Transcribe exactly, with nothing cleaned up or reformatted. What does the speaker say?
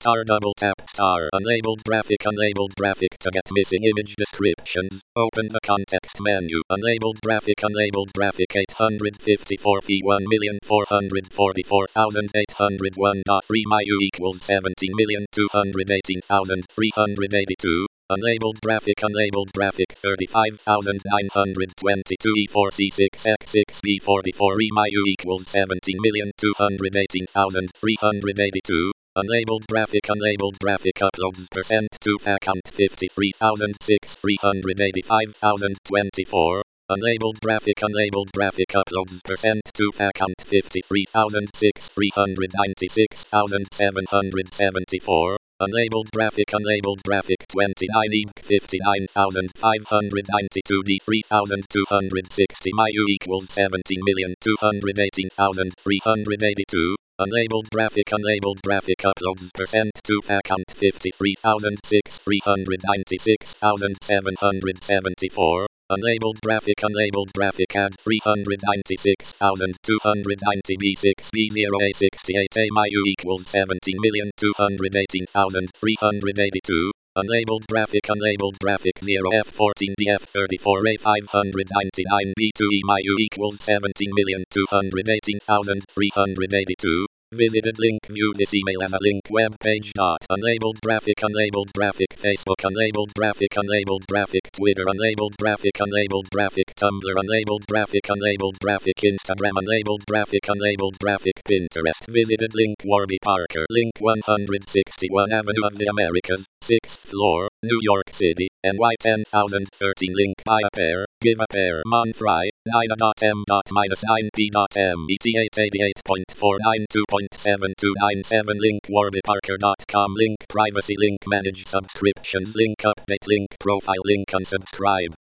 star double tap star unlabeled graphic unlabeled graphic to get missing image descriptions. Open the context menu. Unlabeled graphic unlabeled graphic eight hundred fifty-four p one million four hundred forty-four thousand eight hundred one point three M I U equals seventeen million two hundred eighteen thousand three hundred eighty-two. Unlabeled graphic unlabeled graphic thirty-five thousand nine hundred twenty-two E four C six X six B forty-four E M I U equals seventeen million two hundred eighteen thousand three hundred eighty-two. Unlabeled graphic unlabeled graphic uploads percent to account fifty-three thousand six three hundred eighty-five thousand twenty-four. Unlabeled graphic unlabeled graphic uploads percent to account fifty-three thousand six three hundred ninety-six thousand seven hundred seventy-four. Unlabeled graphic unlabeled graphic twenty-nine E fifty-nine thousand five hundred ninety-two D three thousand two hundred sixty M I U equals seventeen million two hundred eighteen thousand three hundred eighty-two. Unlabeled graphic unlabeled graphic uploads percent to account fifty-three thousand six three hundred ninety-six thousand seven hundred seventy-four. Unlabeled graphic unlabeled graphic add three hundred ninety-six thousand two hundred ninety B six B zero A sixty-eight A M I U equals seventeen million two hundred eighteen thousand three hundred eighty-two. Unlabeled graphic unlabeled graphic zero F fourteen D F thirty-four A five hundred ninety-nine B two E M I U equals seventeen million two hundred eighteen thousand three hundred eighty-two. Visited link. View this email as a link. Web page. Dot. Unlabeled graphic unlabeled graphic Facebook unlabeled graphic unlabeled graphic Twitter unlabeled graphic unlabeled graphic Tumblr unlabeled graphic unlabeled graphic Instagram unlabeled graphic unlabeled graphic Pinterest. Visited link. Warby Parker. Link one hundred sixty-one Avenue of the Americas, sixth floor, New York City, N Y ten thousand thirteen. Link. Buy a pair, give a pair. Monfry, nine M. nine P.M. E T eight eighty-eight point four nine two point seven two nine seven. Link. warby parker dot com. Link. Privacy link. Manage subscriptions. Link. Update link. Profile link. Unsubscribe.